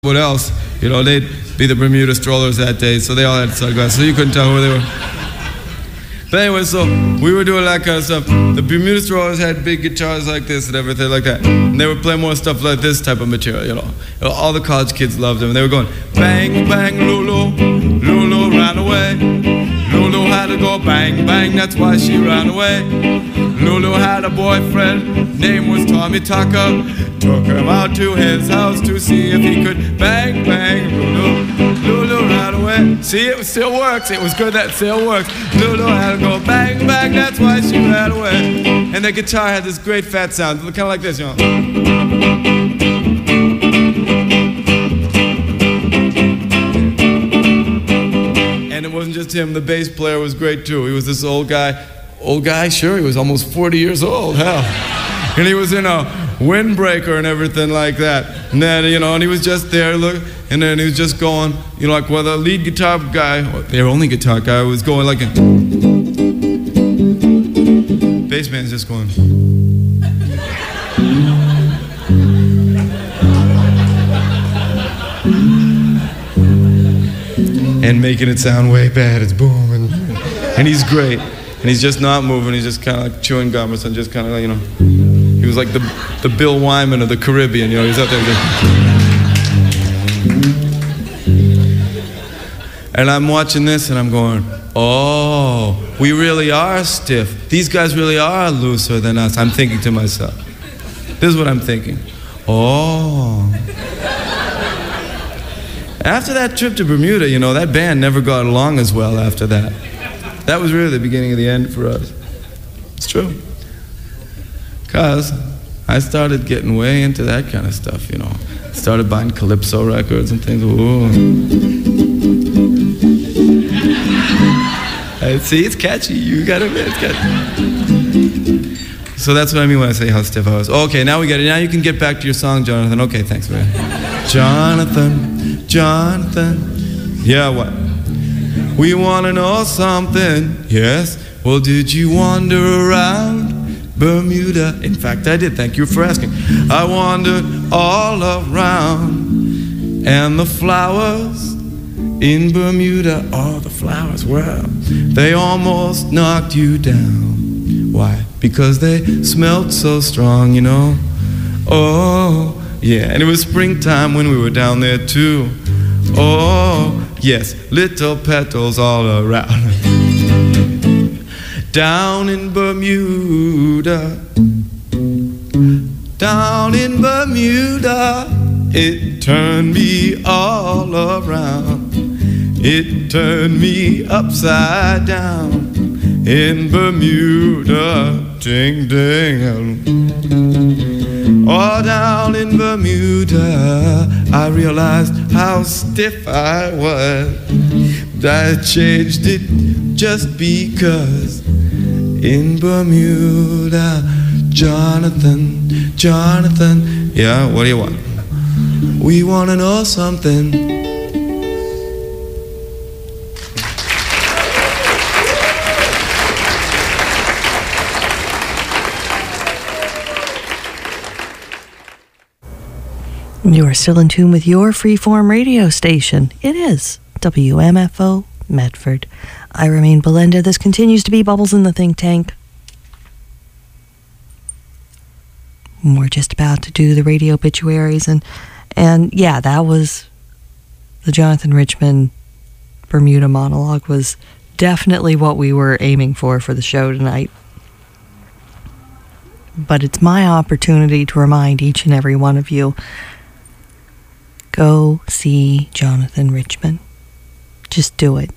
what else, they'd be the Bermuda Strollers that day, so they all had sunglasses, so you couldn't tell who they were. But anyway, so we were doing that kind of stuff. The Bermuda Strollers had big guitars like this and everything like that. And they would play more stuff like this type of material, All the college kids loved them. And they were going, bang, bang, Lulu, Lulu ran away. Lulu had to go bang, bang, that's why she ran away. Lulu had a boyfriend, name was Tommy Tucker. Took him out to his house to see if he could bang, bang, Lulu, Lulu ran away. See, it still works, it was good, that still works. Lulu had to go bang, bang, that's why she ran away. And the guitar had this great fat sound, kind of like this, And it wasn't just him, the bass player was great too. He was this old guy, sure, he was almost 40 years old, hell. And he was in a windbreaker and everything like that. And then, and he was just there, look, and then he was just going, like, well, the lead guitar guy, or their only guitar guy, was going like a... Bass man's just going... and making it sound way bad, it's boom, and he's great. And he's just not moving, he's just kind of like chewing gum or something, just kind of like, He was like the Bill Wyman of the Caribbean, he was out there just... And I'm watching this and I'm going, oh, we really are stiff. These guys really are looser than us. I'm thinking to myself. This is what I'm thinking. Oh. After that trip to Bermuda, that band never got along as well after that. That was really the beginning of the end for us. It's true. Because I started getting way into that kind of stuff, Started buying Calypso records and things. Ooh. See, it's catchy. You gotta admit, it's catchy. So that's what I mean when I say how stiff I was. Okay, now we get it. Now you can get back to your song, Jonathan. Okay, thanks, man. Jonathan. Yeah, what? We want to know something, yes. Well, did you wander around Bermuda? In fact, I did, thank you for asking. I wandered all around, and the flowers in Bermuda, oh, the flowers, well, they almost knocked you down. Why? Because they smelled so strong, Oh, yeah, and it was springtime when we were down there too. Oh, yes, little petals all around. Down in Bermuda, it turned me all around. It turned me upside down in Bermuda, ding ding. All down in Bermuda, I realized how stiff I was. I changed it just because in Bermuda, Jonathan, yeah, what do you want? We want to know something. You are still in tune with your freeform radio station. It is WMFO Medford. I remain Belinda. This continues to be Bubbles in the Think Tank. We're just about to do the radio obituaries, and yeah, that was the Jonathan Richman Bermuda monologue was definitely what we were aiming for the show tonight. But it's my opportunity to remind each and every one of you, go see Jonathan Richman. Just do it.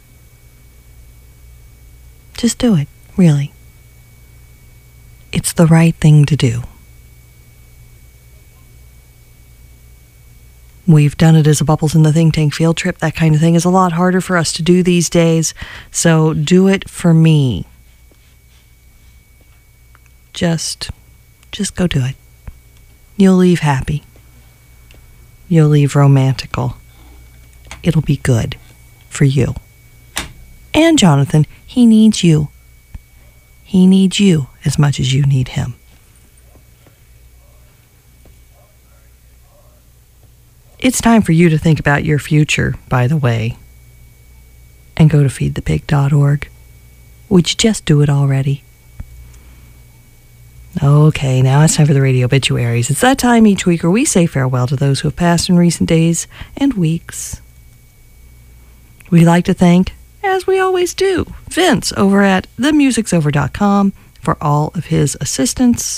Just do it, really. It's the right thing to do. We've done it as a Bubbles in the Think Tank field trip. That kind of thing is a lot harder for us to do these days. So do it for me. Just go do it. You'll leave happy. You'll leave romantical. It'll be good for you. And Jonathan, he needs you. He needs you as much as you need him. It's time for you to think about your future, by the way, and go to feedthepig.org. Would you just do it already? Okay, now it's time for the radio obituaries. It's that time each week where we say farewell to those who have passed in recent days and weeks. We'd like to thank, as we always do, Vince over at themusicsover.com for all of his assistance.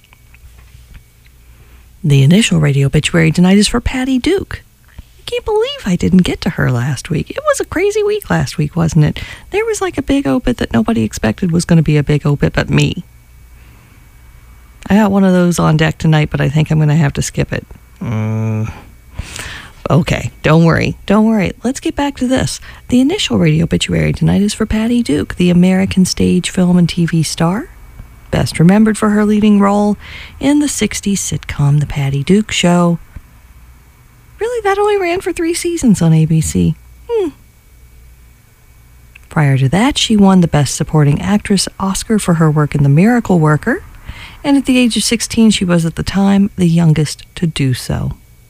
The initial radio obituary tonight is for Patty Duke. I can't believe I didn't get to her last week. It was a crazy week last week, wasn't it? There was like a big obit that nobody expected was going to be a big obit but me. I got one of those on deck tonight, but I think I'm going to have to skip it. Okay, don't worry. Let's get back to this. The initial radio obituary tonight is for Patty Duke, the American stage, film, and TV star, best remembered for her leading role in the 60s sitcom The Patty Duke Show. Really, that only ran for 3 seasons on ABC. Prior to that, she won the Best Supporting Actress Oscar for her work in The Miracle Worker, and at the age of 16, she was at the time the youngest to do so.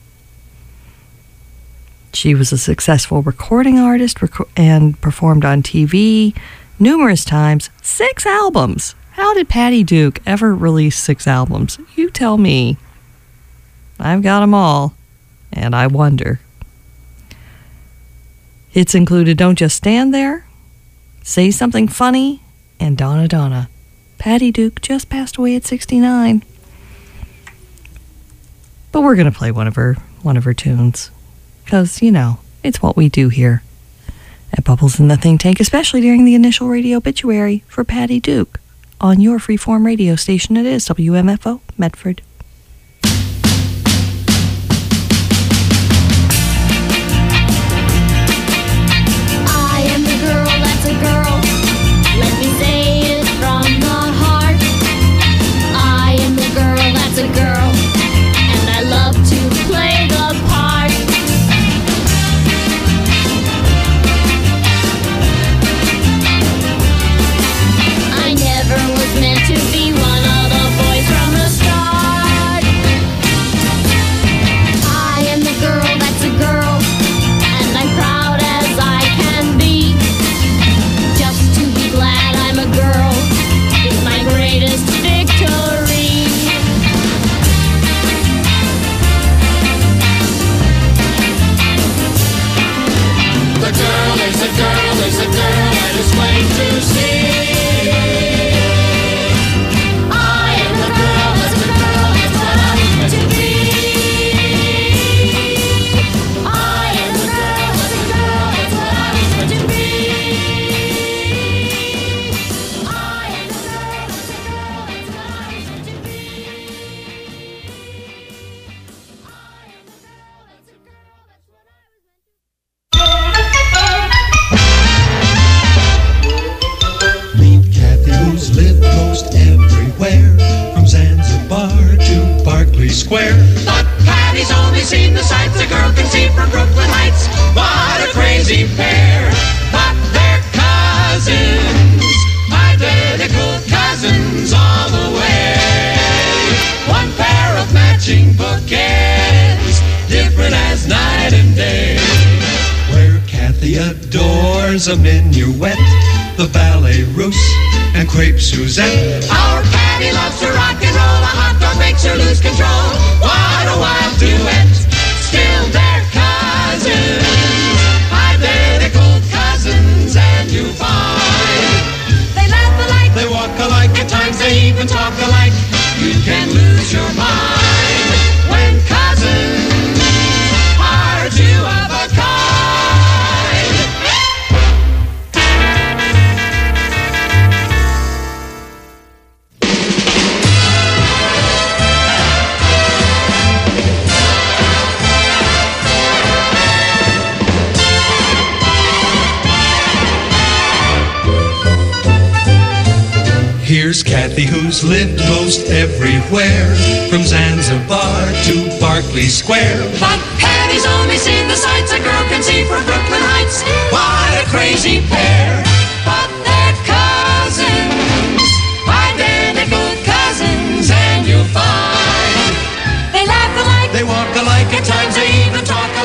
She was a successful recording artist and performed on TV numerous times. 6 albums. How did Patty Duke ever release 6 albums? You tell me. I've got them all, and I wonder. Hits included Don't Just Stand There, Say Something Funny, and Donna Donna. Patty Duke just passed away at 69. But we're going to play one of her tunes. Because, you know, it's what we do here at Bubbles in the Think Tank, especially during the initial radio obituary for Patty Duke on your freeform radio station. It is WMFO Medford. I am the girl that's a girl. Let me say it from the heart. I am the girl that's a girl, and I love to play the part. I never was meant to be one of the boys from the start. I am the girl that's a girl, and I'm proud as I can be. Just to be glad I'm a girl is my greatest victory. The girl is a girl is a girl that is plain to see. I am the girl that's a girl, that's what I was meant to be. I am the girl that's a girl, that's what I was meant to be. I am the girl that's a girl, that's what I was meant to be. I am the girl that's a girl, that's what I was meant to be. Meet Kathy, who's lived most everywhere, from Zanzibar to Berkeley Square. But Patty's only seen the sights a girl can see from Brooklyn Heights. What a crazy pair, but they're cousins, identical cousins all the way. One pair of matching bookends, different as night and day. Where Kathy adores a minuet, the ballet russe, and crepe Suzette. Our Patty loves to rock and roll, a hot dog makes her lose control. What a wild duet, still they're cousins, identical cousins, and you find they laugh alike, They walk alike, at times they even talk alike. You can lose your mind when cousins are two of a kind. Here's Kathy, who's lived most everywhere, from Zanzibar to Berkeley Square. But Patty's only seen the sights a girl can see from Brooklyn Heights. What a crazy pair, but they're cousins, identical cousins, and you'll find they laugh alike, They walk alike, at times they even talk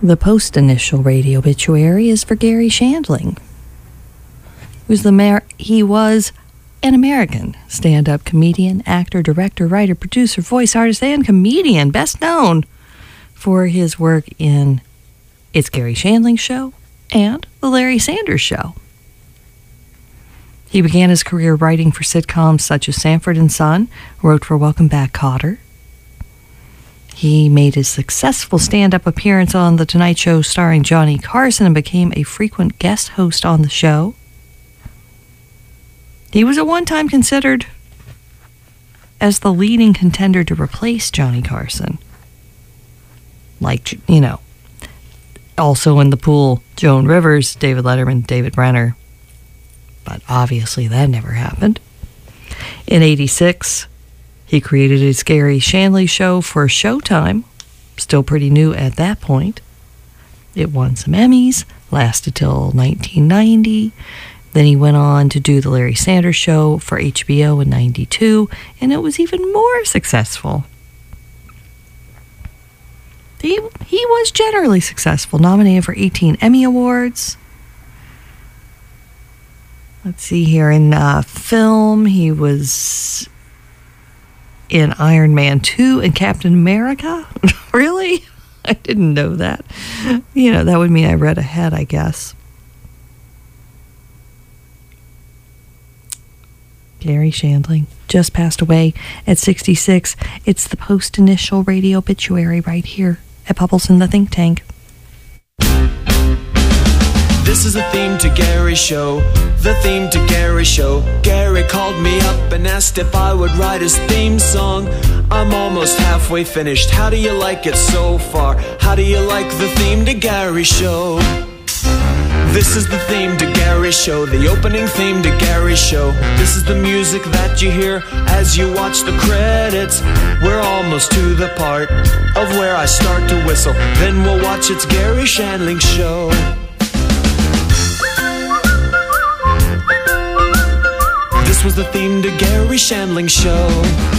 The post-initial radio obituary is for Gary Shandling. He was an American stand-up comedian, actor, director, writer, producer, voice artist, and comedian, best known for his work in It's Gary Shandling Show and The Larry Sanders Show. He began his career writing for sitcoms such as Sanford and Son, wrote for Welcome Back, Kotter. He made his successful stand-up appearance on The Tonight Show starring Johnny Carson and became a frequent guest host on the show. He was at one time considered as the leading contender to replace Johnny Carson. Like, you know, also in the pool, Joan Rivers, David Letterman, David Brenner. But obviously that never happened. In '86, he created his Gary Shandling Show for Showtime, still pretty new at that point. It won some Emmys, lasted till 1990. Then he went on to do The Larry Sanders Show for HBO in '92, and it was even more successful. He was generally successful, nominated for 18 Emmy Awards. Let's see here, in film, he was in Iron Man 2 and Captain America. Really? I didn't know that. You know, that would mean I read ahead, I guess. Gary Shandling just passed away at 66. It's the post-initial radio obituary right here at Bubbles in the Think Tank. This is the theme to Gary's show, the theme to Gary's show. Gary called me up and asked if I would write his theme song. I'm almost halfway finished. How do you like it so far? How do you like the theme to Gary's show? This is the theme to Gary's show, the opening theme to Gary's show. This is the music that you hear as you watch the credits. We're almost to the part of where I start to whistle. Then we'll watch It's Gary Shandling Show. This was the theme to Gary Shandling Show.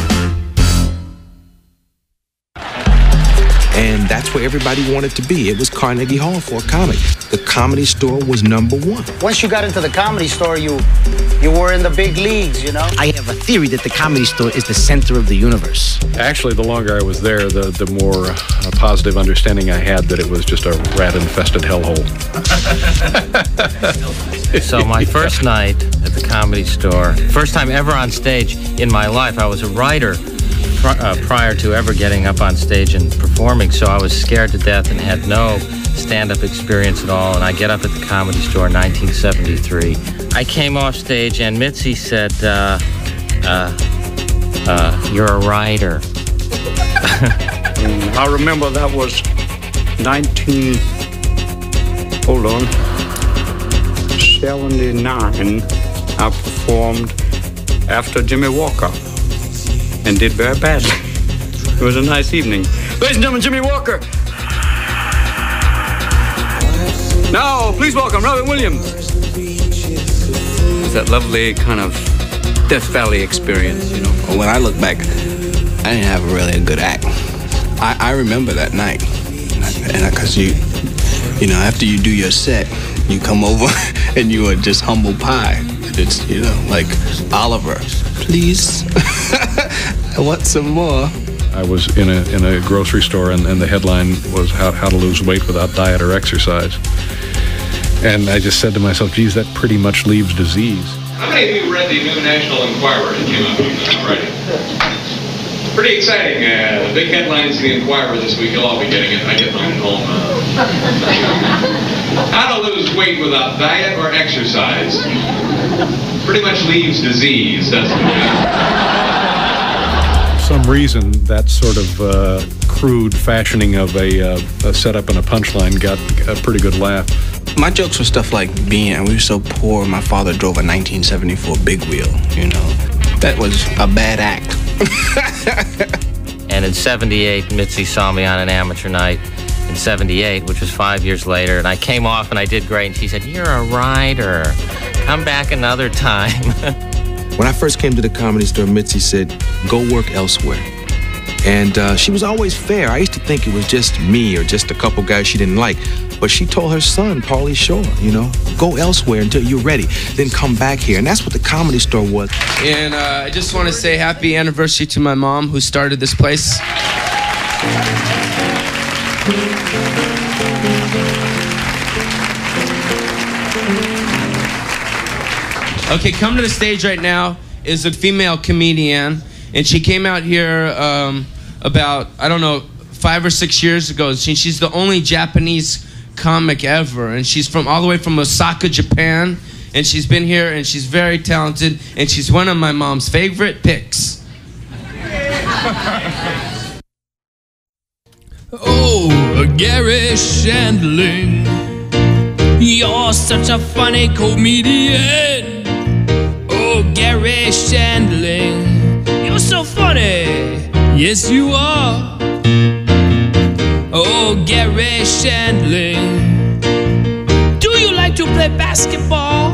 And that's where everybody wanted to be. It was Carnegie Hall for comedy. The Comedy Store was #1. Once you got into the Comedy Store, you were in the big leagues, you know? I have a theory that the Comedy Store is the center of the universe. Actually, the longer I was there, the more positive understanding I had that it was just a rat-infested hellhole. So my first night at the Comedy Store, first time ever on stage in my life, I was a writer prior to ever getting up on stage and performing, so I was scared to death and had no stand-up experience at all. And I get up at the Comedy Store in 1973. I came off stage and Mitzi said, you're a writer. I remember that was 79. I performed after Jimmy Walker and did very badly. It was a nice evening. Ladies and gentlemen, Jimmy Walker. Now, please welcome Robin Williams. It's that lovely kind of Death Valley experience, you know. When I look back, I didn't have really a good act. I remember that night, and because you know, after you do your set, you come over and you are just humble pie. It's, you know, like, Oliver, please, I want some more. I was in a grocery store, and the headline was how to lose weight without diet or exercise. And I just said to myself, geez, that pretty much leaves disease. How many of you read the new National Enquirer that came out on Friday? Pretty exciting. The big headlines in the Enquirer this week. You'll all be getting it. I get mine at home. How to lose weight without diet or exercise. Pretty much leaves disease, doesn't it? For some reason, that sort of crude fashioning of a setup and a punchline got a pretty good laugh. My jokes were stuff like we were so poor, my father drove a 1974 big wheel, you know. That was a bad act. And in 78, Mitzi saw me on an amateur night in 78, which was 5 years later, and I came off and I did great, and she said, you're a writer. Come back another time. When I first came to the Comedy Store, Mitzi said, go work elsewhere. And she was always fair. I used to think it was just me or just a couple guys she didn't like. But she told her son, Pauly Shore, you know, go elsewhere until you're ready, then come back here. And that's what the Comedy Store was. And I just want to say happy anniversary to my mom who started this place. Okay, come to the stage right now is a female comedian, and she came out here about, I don't know, 5 or 6 years ago. She's the only Japanese comic ever, and she's from all the way from Osaka, Japan, and she's been here, and she's very talented, and she's one of my mom's favorite picks. Oh, Gary Shandling, you're such a funny comedian. Oh, Gary Shandling, you're so funny. Yes, you are. Oh, Gary Shandling, do you like to play basketball?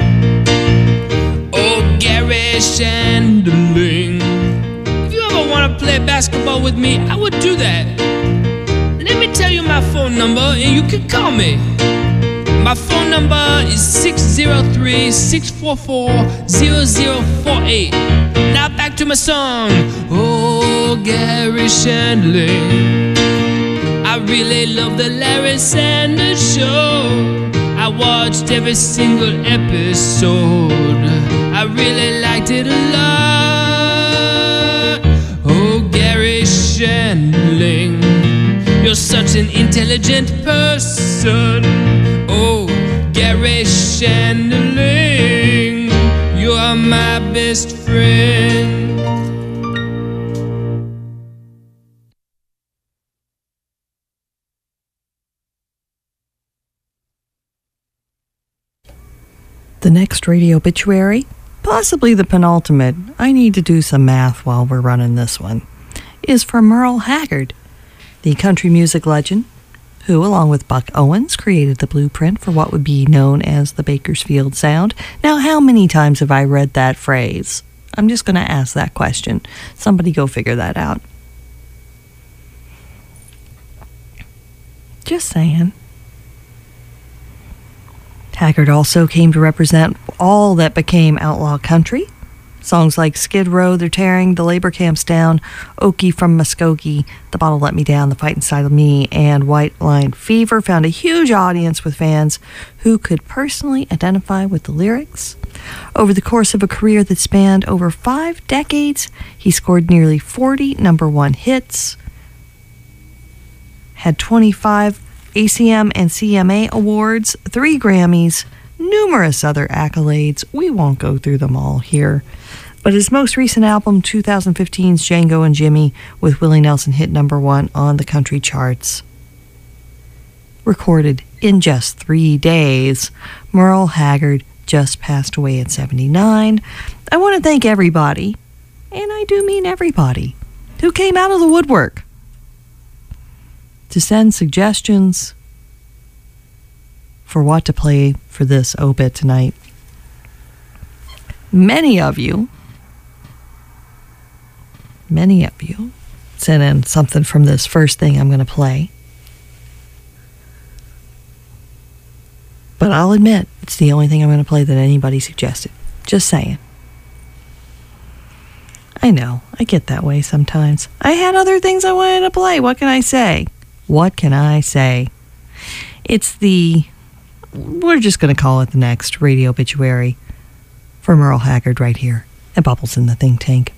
Oh, Gary Shandling, if you ever want to play basketball with me, I would do that. Let me tell you my phone number and you can call me. My phone number is 603-644-0048. Now back to my song. Oh, Gary Shandling, I really love the Larry Sanders Show. I watched every single episode. I really liked it a lot. Oh, Gary Shandling, you're such an intelligent person. Oh, Gary Shandling, you are my best friend. The next radio obituary, possibly the penultimate, I need to do some math while we're running this one, is for Merle Haggard, the country music legend who, along with Buck Owens, created the blueprint for what would be known as the Bakersfield Sound. Now, how many times have I read that phrase? I'm just going to ask that question. Somebody go figure that out. Just saying. Haggard also came to represent all that became outlaw country. Songs like Skid Row, They're Tearing the Labor Camps Down, Okie from Muskogee, The Bottle Let Me Down, The Fight Inside of Me, and White Line Fever found a huge audience with fans who could personally identify with the lyrics. Over the course of a career that spanned over 5 decades, he scored nearly 40 #1 hits, had 25 ACM and CMA awards, 3 Grammys, numerous other accolades. We won't go through them all here. But his most recent album, 2015's Django and Jimmy, with Willie Nelson, hit #1 on the country charts. Recorded in just 3 days, Merle Haggard just passed away at 79. I want to thank everybody, and I do mean everybody, who came out of the woodwork to send suggestions for what to play for this obit tonight. Many of you sent in something from this first thing I'm going to play. But I'll admit, it's the only thing I'm going to play that anybody suggested. Just saying. I know, I get that way sometimes. I had other things I wanted to play. What can I say? It's we're just going to call it the next radio obituary for Merle Haggard right here at Bubbles in the Think Tank.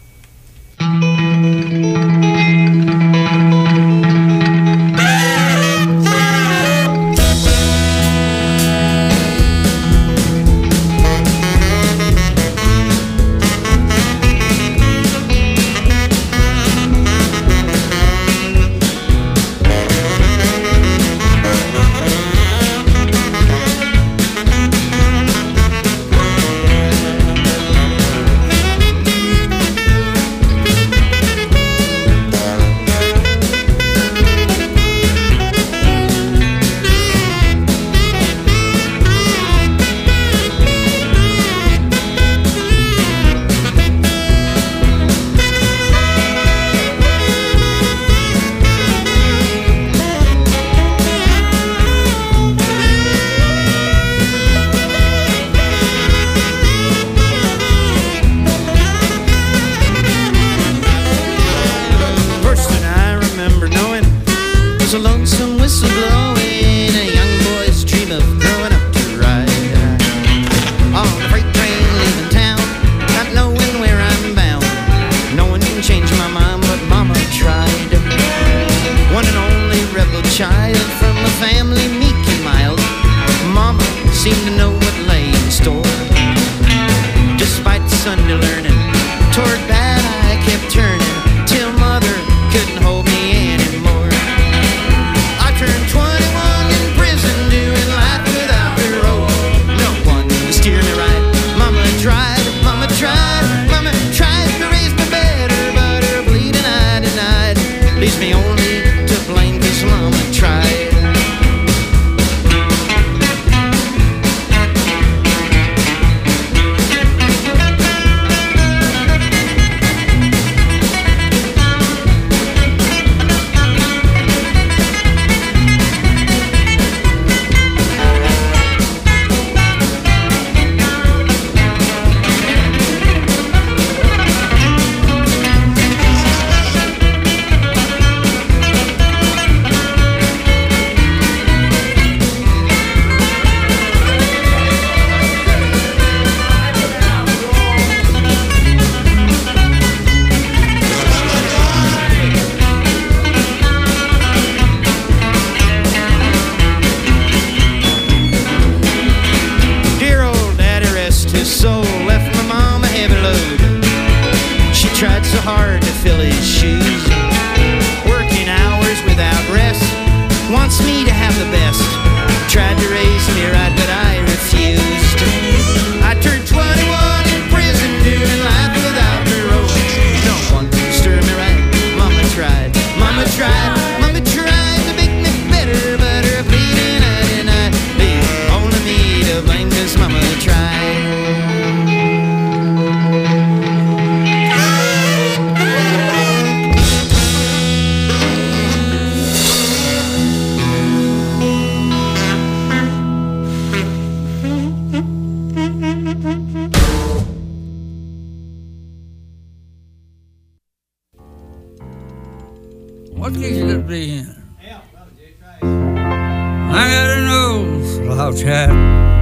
hat.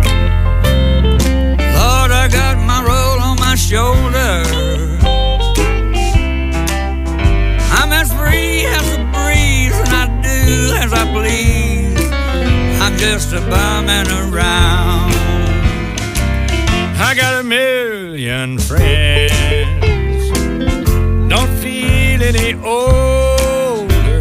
Lord, I got my roll on my shoulder. I'm as free as a breeze, and I do as I please. I'm just a bumming around. I got a million friends, don't feel any older.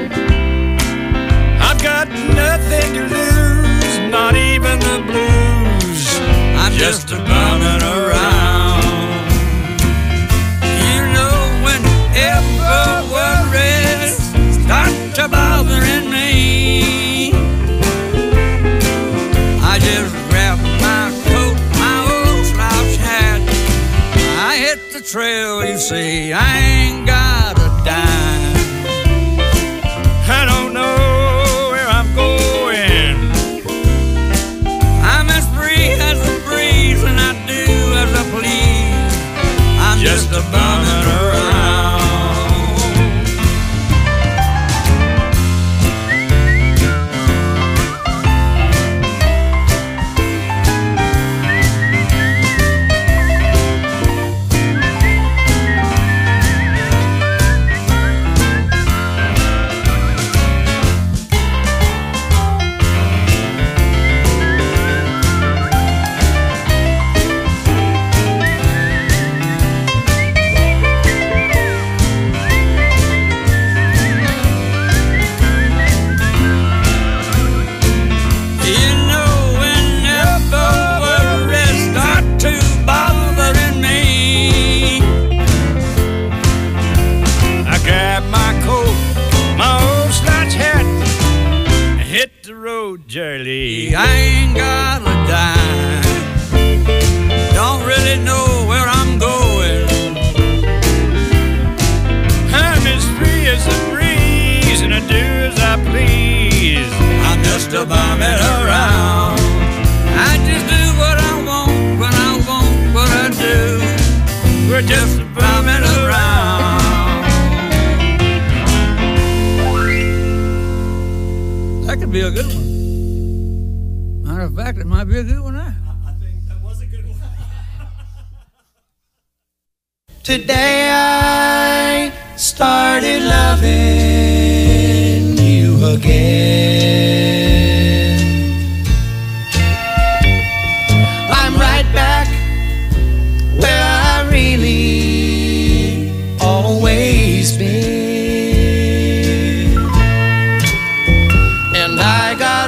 I've got nothing to lose, not even the blues. I'm just a bumming around. You know, whenever worries start to bothering me, I just grab my coat, my old slouch hat. I hit the trail, you see, I ain't got a dime. I don't know where I'm going. I'm as free as a breeze, and I do as I please. I'm just a bumming around. Jerry, I ain't got a dime. Don't really know where I'm going. I'm as free as a breeze, and I do as I please. I'm just a bumming around. I just do what I want when I want what I do. We're just a bumming around. That could be a good one. Matter of fact, it might be a good one now. I think that was a good one. Today I started loving you again. I'm right back where I really always been. And I got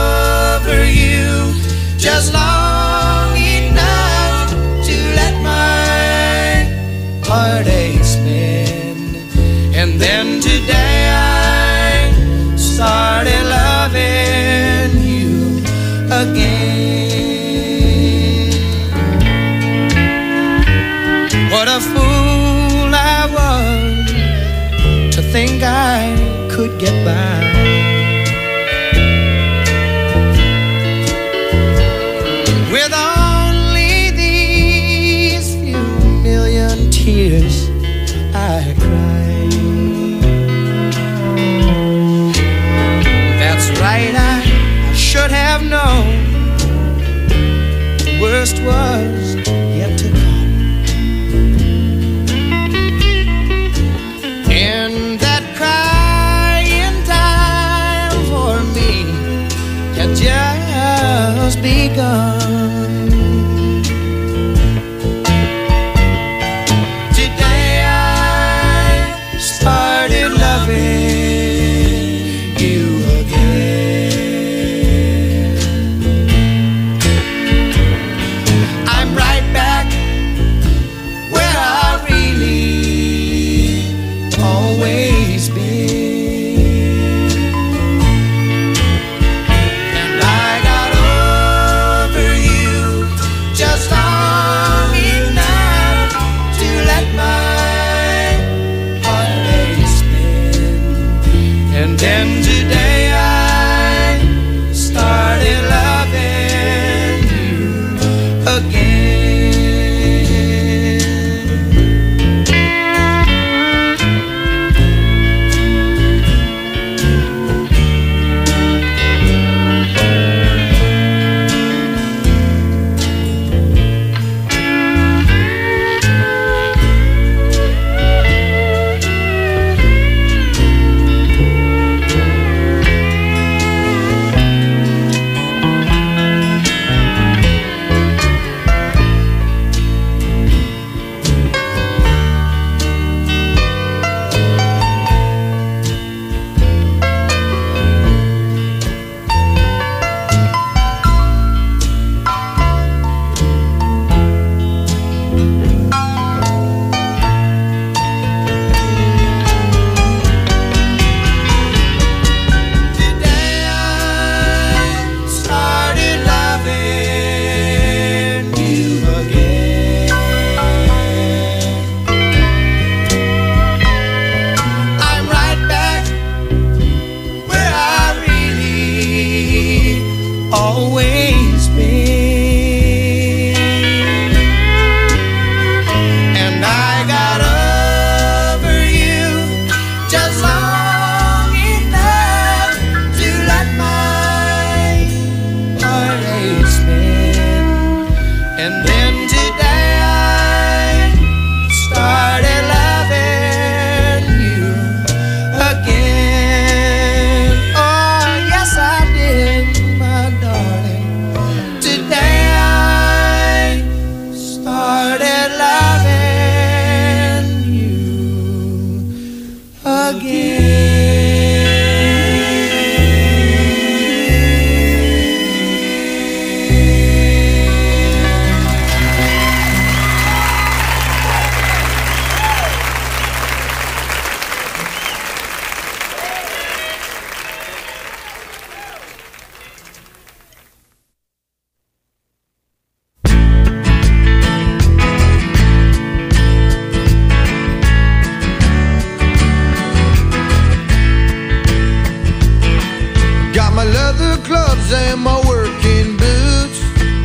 just long enough to let my heartaches mend. And then today I started loving you again. What a fool I was to think I could get by with only these few million tears I cried. That's right, I should have known the worst was yet to come. And that crying time for me had just begun. You working boots.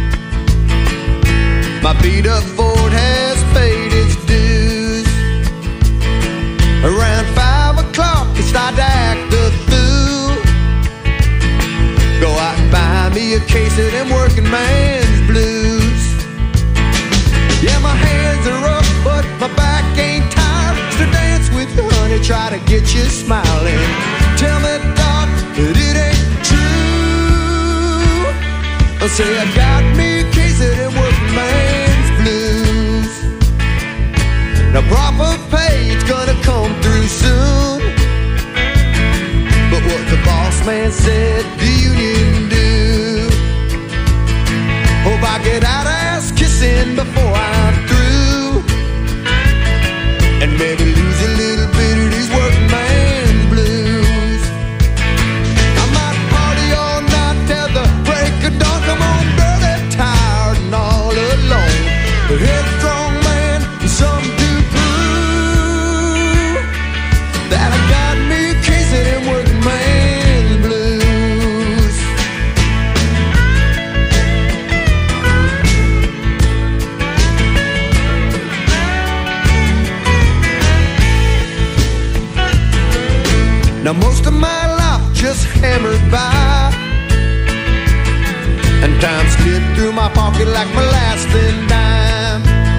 My beat up Ford has paid its dues. Around 5 o'clock it's time to act the fool. Go out and buy me a case of them working man's blues. Yeah, my hands are up, but my back ain't tired. So dance with you, honey, try to get you smiling. Tell me, Doc, that it ain't true. I'll say I got me a case of them working man's blues. Now proper pay's gonna come through soon. But what the boss man said the union do. Hope I get out ass kissing before I'm through. And maybe lose a little bit of these working man's blues. I might party all night till the break of dawn. Come on, girl, they're tired and all alone. But headstrong man, some do prove that I got me a case of them working man's blues. Now most of my life just hammered by, and time slipped through my pocket like my last and dime.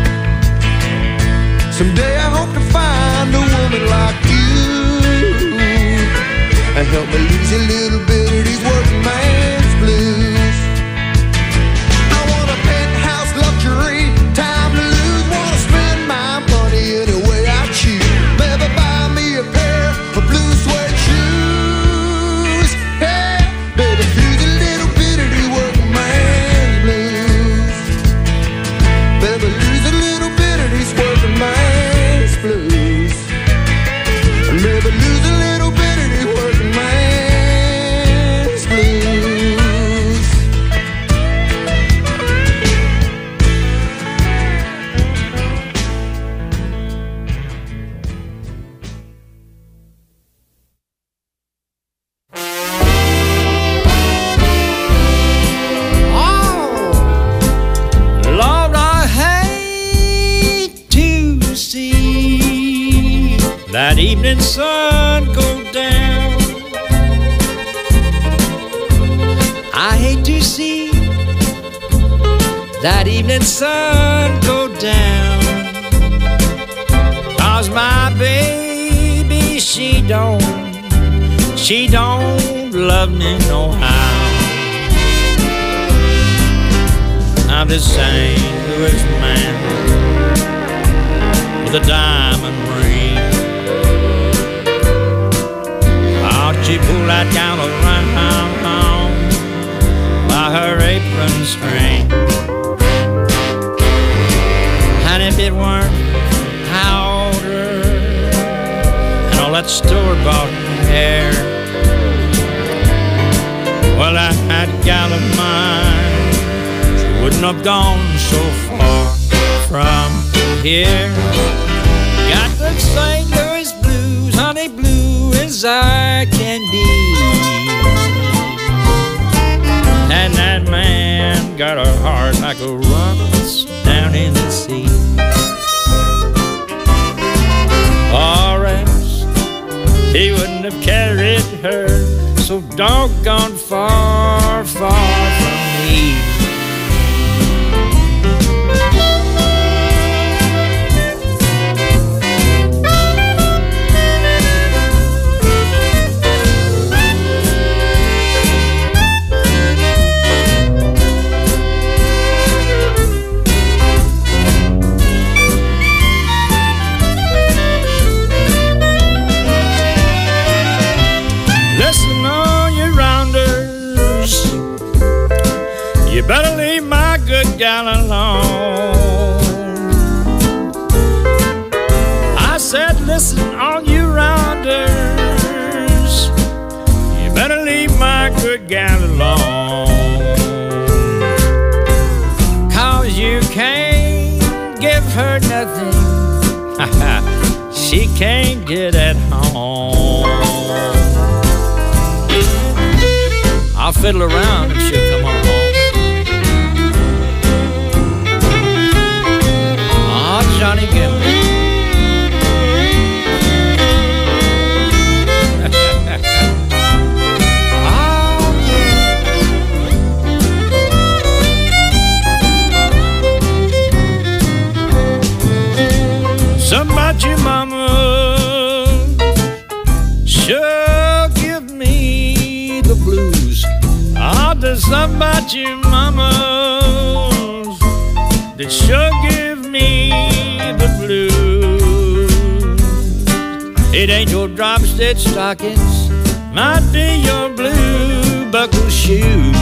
Someday I hope to find a woman like you and help me lose a little bit of these working man's blues. I want a penthouse luxury, time to lose. Wanna spend my money any way I choose. Maybe buy me a pair of blue suede shoes. Hey, baby, lose a little bit of these working man's blues. Baby, lose a little bit of these working man's blues. Baby, lose a little bit of these working man's blues. Lord, I hate to see that evening sun go down. I hate to see that evening sun go down. 'Cause my baby, she don't love me no how. I'm the St. Louis man with a diamond ring. How'd she pull that gown around by her apron string? And if it weren't powder and all that store-bought hair, well, that gal of mine, she wouldn't have gone so far from here. Got the St. Louis blues, honey, blue as I can be. And that man got a heart like a rock that's down in the sea. Or else he wouldn't have carried her so doggone far, far from me. You better leave my good gal alone. I said, listen, all you rounders, you better leave my good gal alone. 'Cause you can't give her nothing she can't get at home. I'll fiddle around if she'll come on home. got you mamas that sure give me the blues. It ain't your drop-stitch stockings, might be your blue buckle shoes.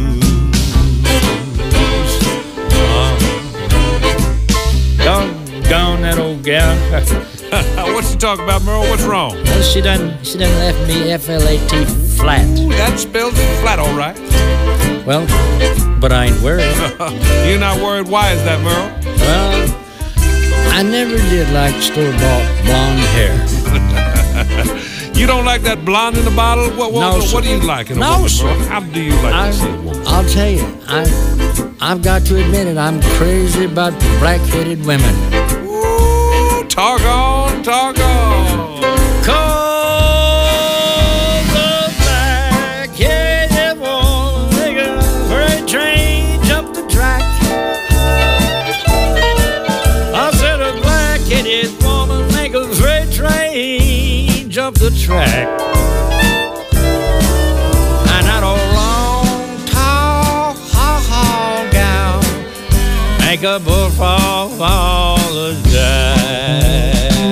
Gone that old gal. What you talking about, Merle? What's wrong? Well, she done left me F-L-A-T flat. Ooh, that spells flat, all right. Well, but I ain't worried. You're not worried? Why is that, Merle? Well, I never did like store-bought blonde hair. You don't like that blonde in the bottle? What do you like in a woman, Merle? How do you like to see a woman? I'll tell you, I've got to admit it, I'm crazy about black-headed women. Ooh, talk on. Cause the black-headed woman, nigga, freight train jumped the track. I said a black-headed woman make a freight train jump the track. And that old long, tall, ha-ha gown make a bull fall the day.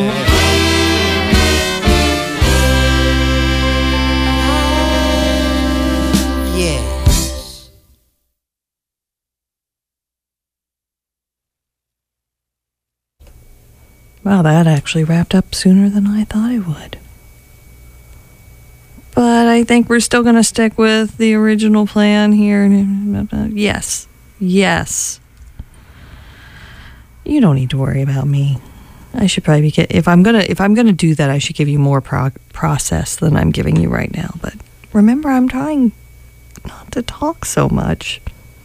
Yes. Wow, that actually wrapped up sooner than I thought it would. But I think we're still going to stick with the original plan here. Yes. You don't need to worry about me. I should probably if I'm gonna do that, I should give you more process than I'm giving you right now. But remember, I'm trying not to talk so much.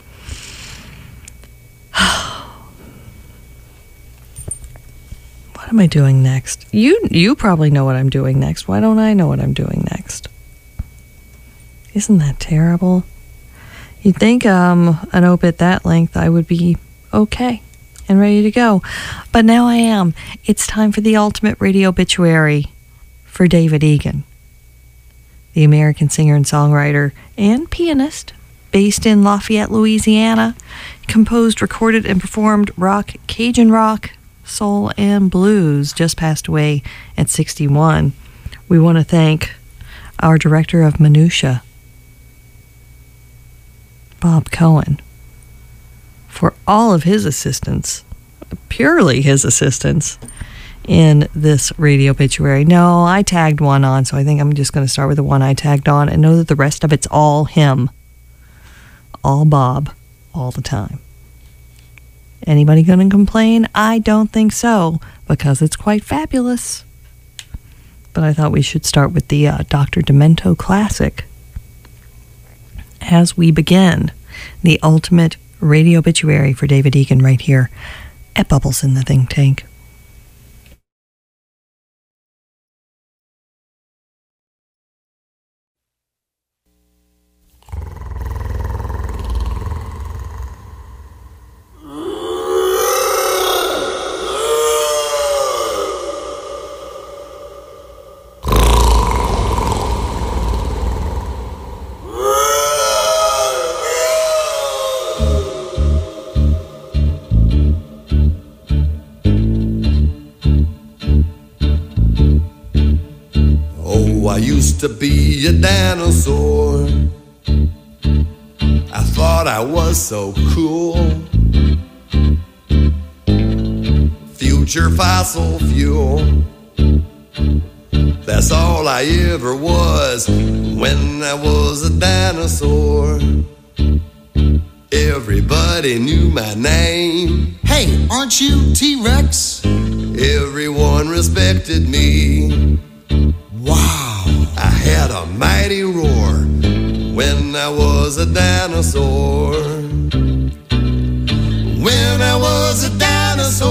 What am I doing next? You probably know what I'm doing next. Why don't I know what I'm doing next? Isn't that terrible? You'd think an obit that length I would be okay and ready to go. But now I am. It's time for the ultimate radio obituary for David Egan, the American singer and songwriter and pianist based in Lafayette, Louisiana. Composed, recorded, and performed rock, Cajun rock, soul, and blues. Just passed away at 61. We want to thank our director of Minutia, Bob Cohen, for all of his assistance, purely his assistance, in this radio obituary. No, I tagged one on, so I think I'm just going to start with the one I tagged on and know that the rest of it's all him. All Bob, all the time. Anybody going to complain? I don't think so, because it's quite fabulous. But I thought we should start with the Dr. Demento classic as we begin the ultimate radio obituary for David Egan right here at Bubbles in the Think Tank. I used to be a dinosaur. I thought I was so cool. Future fossil fuel. That's all I ever was when I was a dinosaur. Everybody knew my name. Hey, aren't you T-Rex? Everyone respected me. Wow. I had a mighty roar when I was a dinosaur. When I was a dinosaur,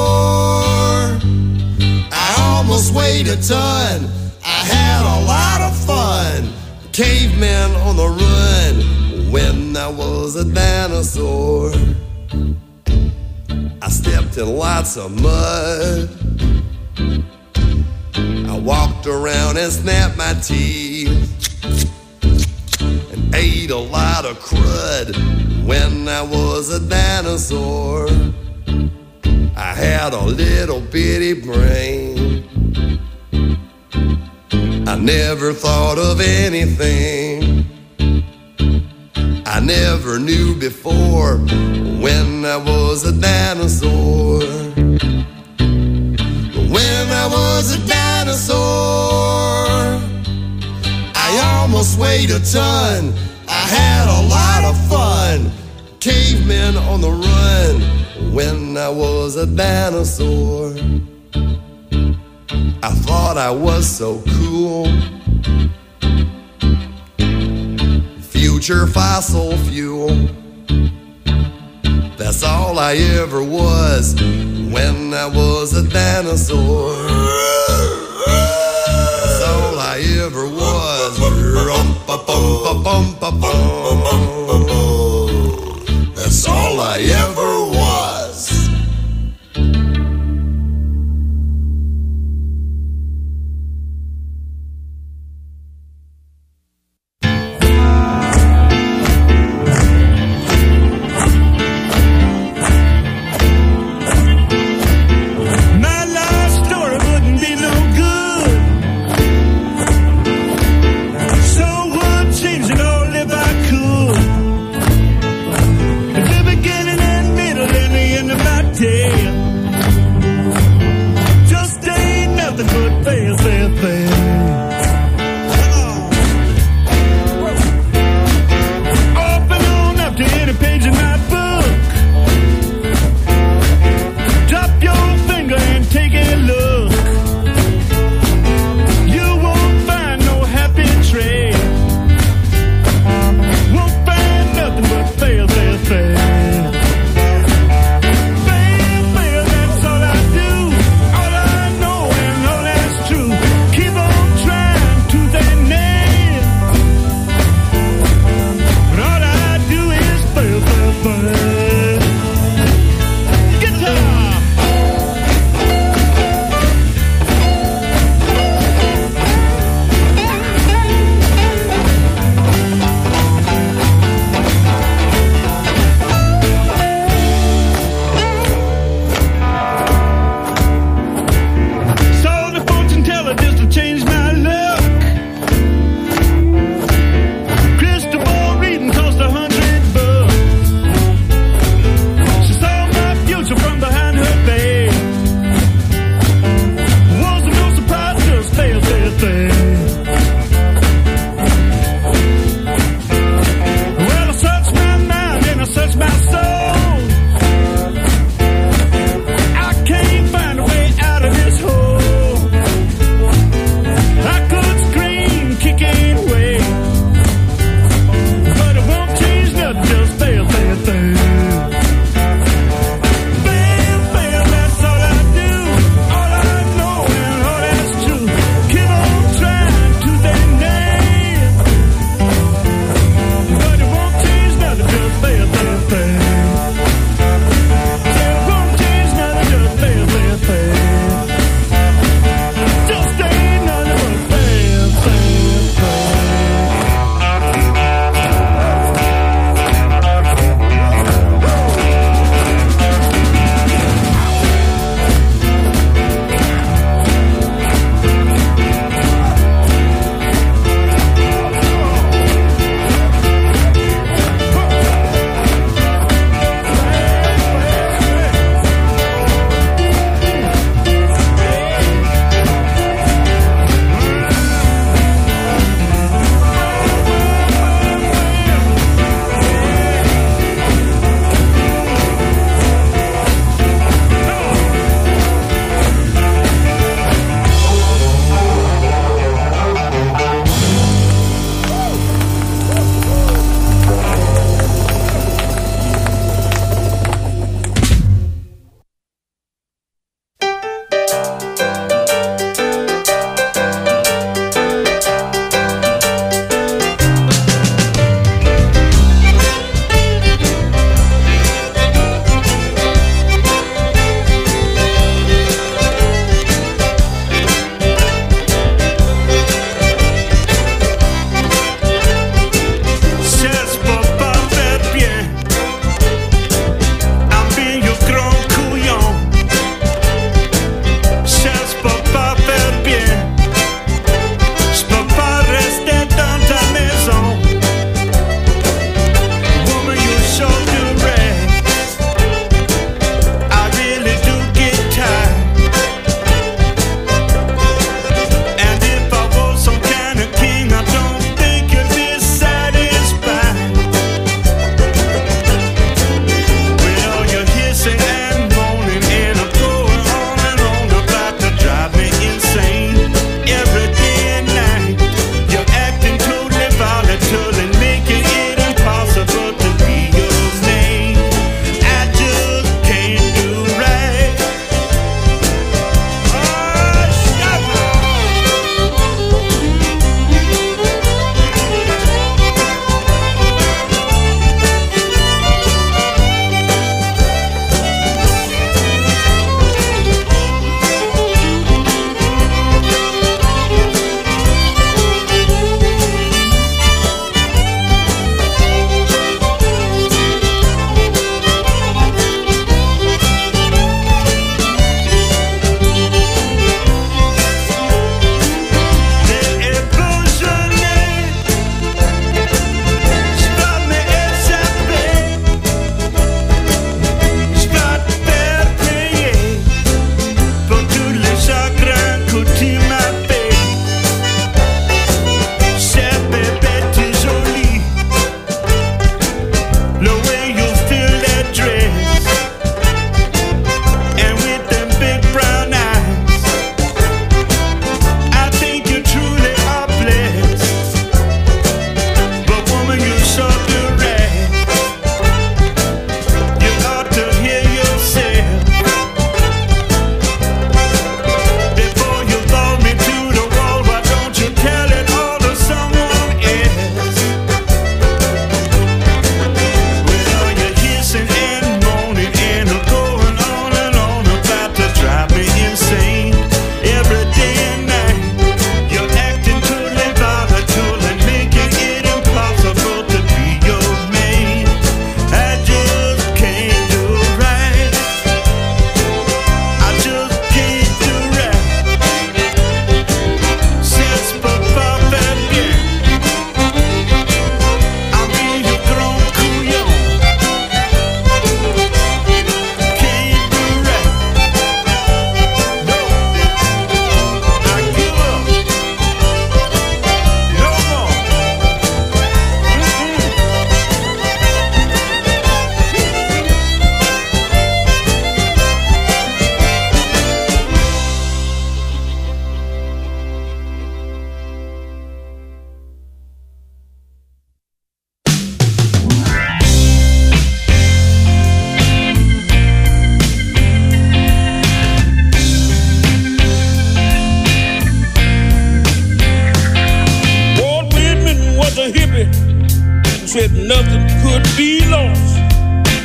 I almost weighed a ton. I had a lot of fun. Cavemen on the run when I was a dinosaur. I stepped in lots of mud. I walked around and snapped my teeth and ate a lot of crud when I was a dinosaur. I had a little bitty brain. I never thought of anything I never knew before when I was a dinosaur. When I was a dinosaur, I almost weighed a ton. I had a lot of fun. Cavemen on the run when I was a dinosaur. I thought I was so cool. Future fossil fuel. That's all I ever was when I was a dinosaur. That's all I ever was. That's all I ever was. Changing all if I could. At the beginning and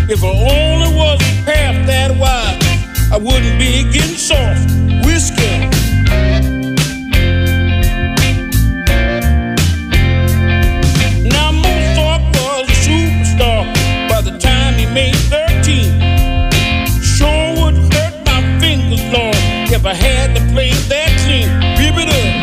If I only was half that wide, I wouldn't be getting soft whiskey. Now Mozart was a superstar by the time he made 13. Sure would hurt my fingers, Lord, if I had to play that clean. Rip it up.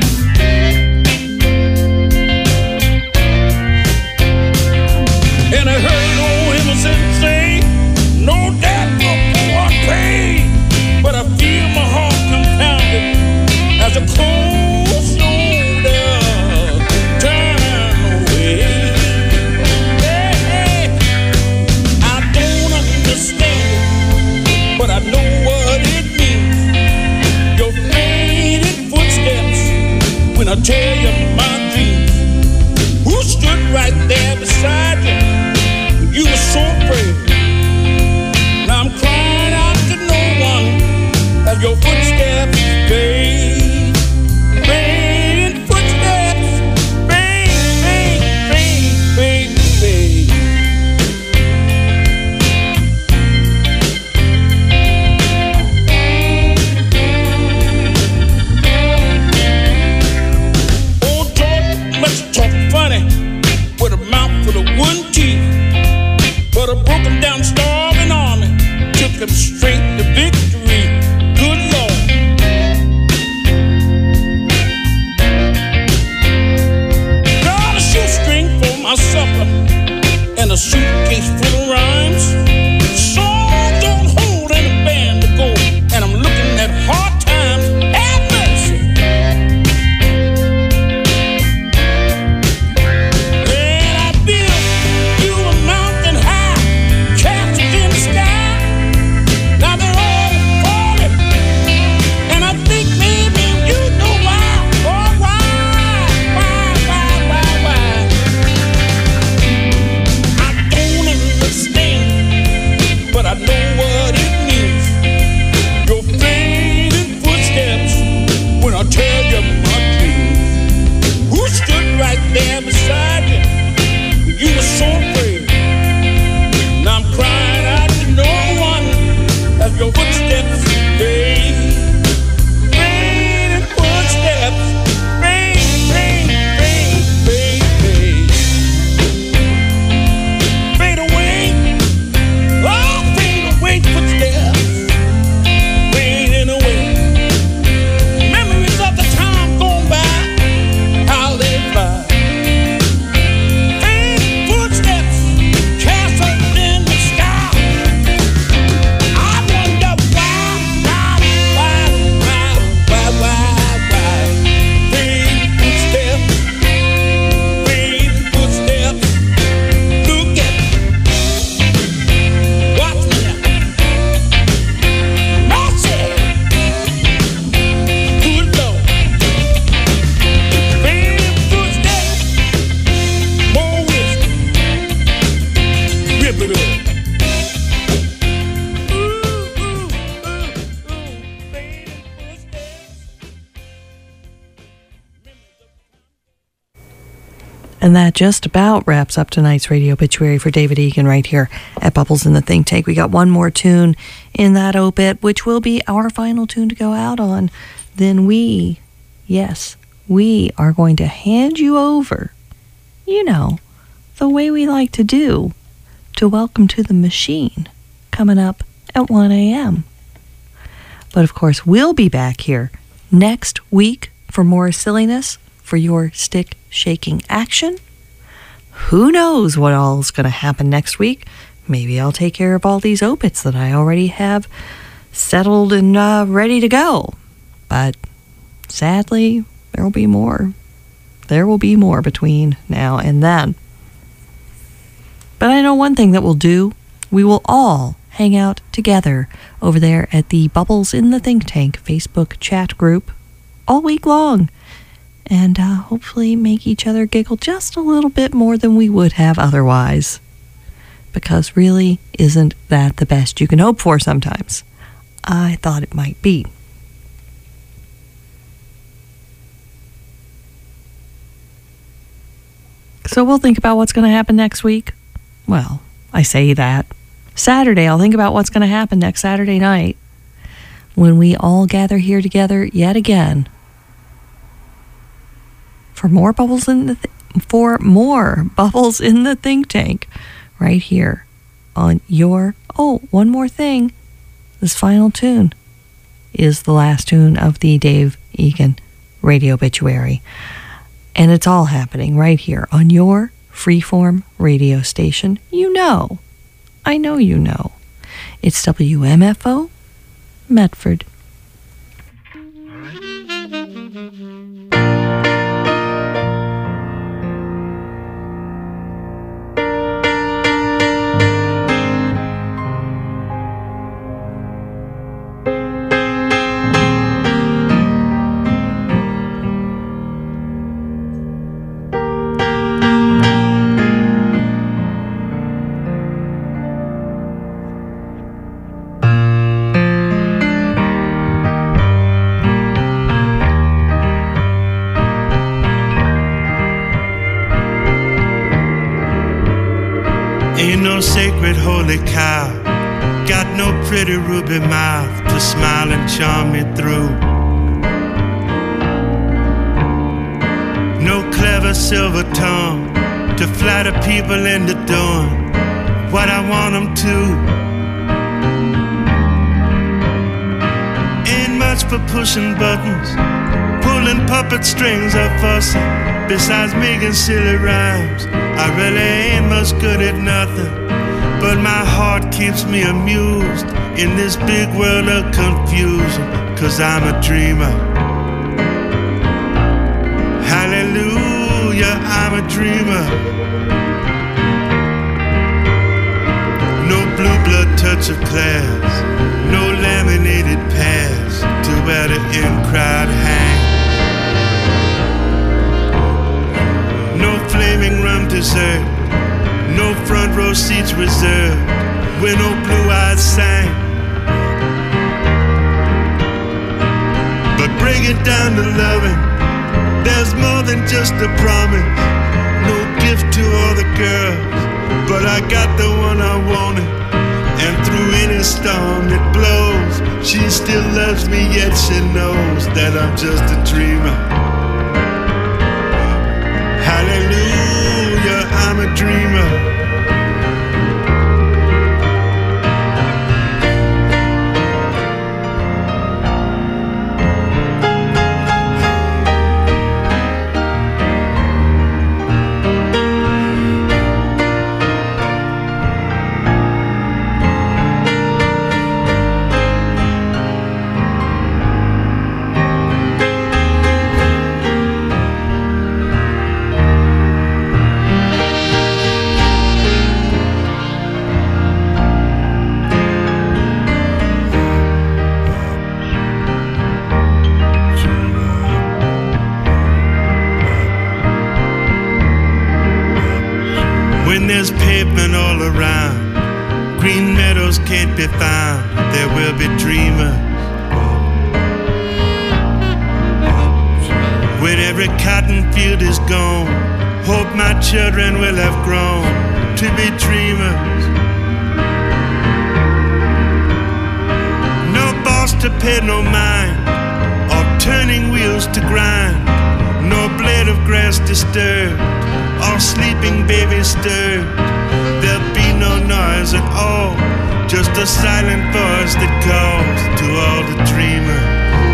And I heard old Emerson say, no doubt before I pay, but I feel my heart compounded as a cold shoulder turn away. Hey, I don't understand it, but I know what it means. Your faded footsteps when I tell you my dreams. Who stood right there beside you? You were so afraid. Now I'm crying out to no one as your footsteps fade. Fading footsteps, fade, fade, fade, fade, fade. Old George must talk funny with a mouth full of wooden teeth. But a broken down starving army took him straight to victory. Good Lord. Got a shoestring for my supper and a suitcase full of rhymes. Songs on hold and a band to go, and I'm looking at hard times. Have mercy. And I built you a mountain high, castles in the sky. Now they're all falling, and I think maybe you know why. Oh, why? I don't understand, but I know what it means. Your fading footsteps when I tell you my dreams. Who stood right there beside you? You were so afraid. Now I'm crying out to no one as your footsteps fade. Fading footsteps, fade, fade, fade, fade, fade. Fade away, oh, fade away footsteps, fading away. Memories of the time gone by, how they fly. Fading footsteps, castles in the sky. I wonder why. Fading footsteps, look at me. Watch me now. Mercy. Good Lord. Fading footsteps, more whiskey. Rip it up. And that just about wraps up tonight's radio obituary for David Egan right here at Bubbles in the Think Tank. We got one more tune in that obit, which will be our final tune to go out on. Then we are going to hand you over, the way we like to do, to Welcome to the Machine, coming up at 1 a.m. But of course, we'll be back here next week for more silliness, for your stick shaking action. Who knows what all is going to happen next week? Maybe I'll take care of all these obits that I already have settled and ready to go. But sadly, there will be more. There will be more between now and then. But I know one thing that we'll do. We will all hang out together over there at the Bubbles in the Think Tank Facebook chat group all week long. And hopefully make each other giggle just a little bit more than we would have otherwise. Because really, isn't that the best you can hope for sometimes? I thought it might be. So we'll think about what's going to happen next week. Well, I say that, Saturday, I'll think about what's going to happen next Saturday night when we all gather here together yet again for more bubbles in the think tank right here on your. Oh, one more thing. This final tune is the last tune of the Dave Egan radio obituary. And it's all happening right here on your freeform radio station. You know. I know you know. It's WMFO, Medford. Sacred holy cow, got no pretty ruby mouth to smile and charm me through. No clever silver tongue to flatter people into doing what I want them to. Ain't much for pushing buttons, pulling puppet strings or fussing. Besides making silly rhymes, I really ain't much good at nothing. But my heart keeps me amused in this big world of confusion, 'cause I'm a dreamer. Hallelujah, I'm a dreamer. No blue blood touch of class, no laminated pass to where the in-crowd hangs. No flaming rum dessert, no front row seats reserved, where no blue eyes sang. But break it down to loving, there's more than just a promise. No gift to all the girls, but I got the one I wanted. And through any storm that blows, she still loves me, yet she knows that I'm just a dreamer. Hallelujah, I'm a dreamer. Be found, there will be dreamers. When every cotton field is gone, hope my children will have grown to be dreamers. No boss to pay no mind, or turning wheels to grind. No blade of grass disturbed, or sleeping baby stirred. There'll be no noise at all, just a silent voice that calls to all the dreamers.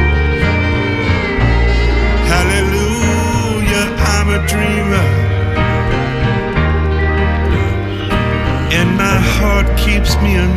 Hallelujah, I'm a dreamer. And my heart keeps me